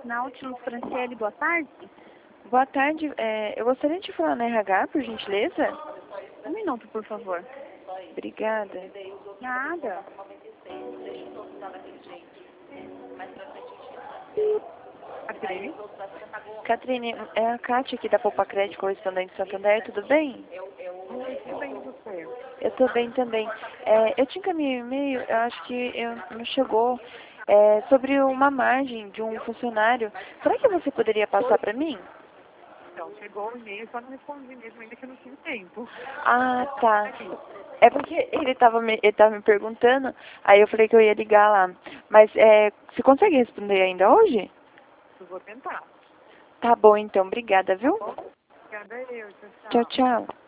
Nautilus Franciele, boa tarde. Boa tarde, eu gostaria de falar na RH, por gentileza? Um minuto, por favor. Obrigada. Nada. Catrine? Catrine, é a Kátia aqui da Poupa Crédito, correspondente Santander, tudo bem? Oi, tudo bem, você? Eu tô bem também. Eu te encaminhei um e-mail, eu acho que não chegou, sobre uma margem de um funcionário. Será que você poderia passar para mim? Então, chegou o e-mail, só não respondi mesmo ainda que eu não tive tempo. Ah, tá. É porque ele tava me perguntando, aí eu falei que eu ia ligar lá. Mas você consegue responder ainda hoje? Eu vou tentar. Tá bom então, obrigada, viu? Obrigada eu, Tchau, tchau. tchau.